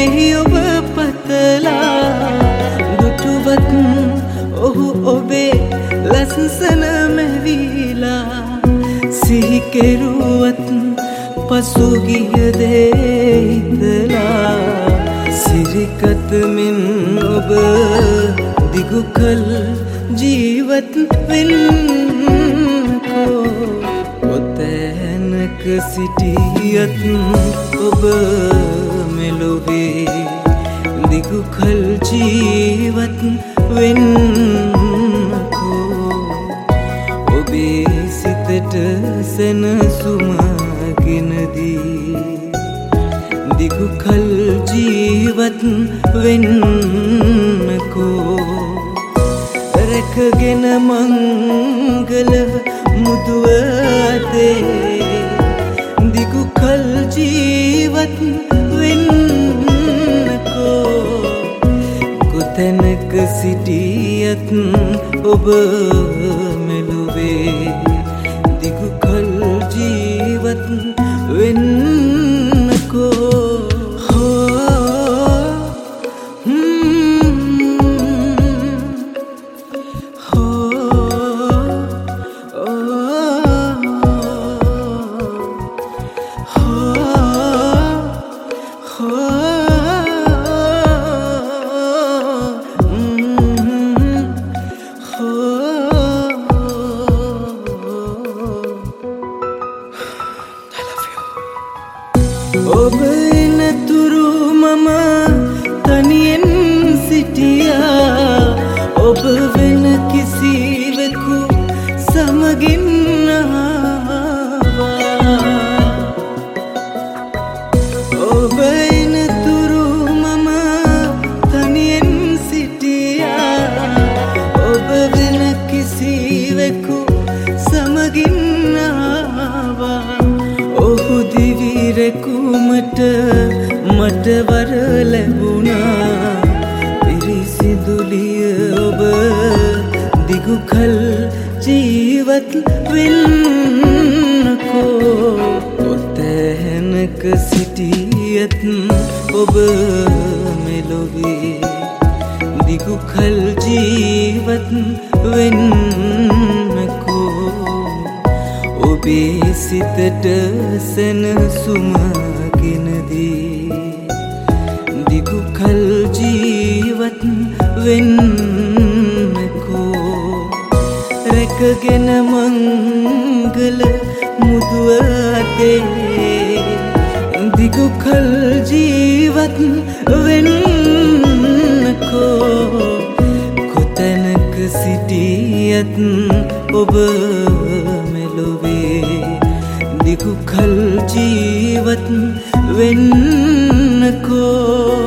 මෙහි ඔබ පතලා දුටුවත් ඔහු ඔබේ ලස්සන මැවිලා සිහි කෙරුවත් පසුගිය දේ හිතලා සිරිකත මෙන් ඔබ දිගු කල ජීවත් වෙන්නකෝ කොතැනක සිටියත් ඔබ මෙලොවේ දිගු කල ජීවත් වෙන්නකෝ ඔබේ සිතට සැනසුමගෙන දී දිගු කල ජීවත් වෙන්නකෝ රැකගෙන මංගල මුදුව අතේ දිගු කල ජීවත් වෙන්නකෝ කොතැනක සිටියත් ඔබ මෙලොවේ දිගු කල ජීවත් වෙන්නකෝ ඔබ එනතුරු මම තනියෙන් සිටියා ඔබ වෙන කිසිවෙකු සමගින් ආවා ඔබ එනතුරු මම තනියෙන් සිටියා ඔබ වෙන කිසිවෙකු සමගින් ආවා ඔහු දිවිරෙකුමට මට වර ලැබුණා පිරිසිදුලිය ඔබ දිගු කල ජීවත් වෙන්නකෝ කොතැනක සිටියත් ඔබ මෙලොවේ දිගු කල ජීවත් වෙන්නකෝ ඔබේ සිතට සැනසුමගෙන දී දිගු කල ජීවත් වෙන්නකෝ රැකගෙන මංගල මුදුව අතේ දිගු කල ජීවත් වෙන්නකෝ කොතැනක සිටියත් ඔබ මෙලොවේ දිගු කල ජීවත් වෙන්නකෝ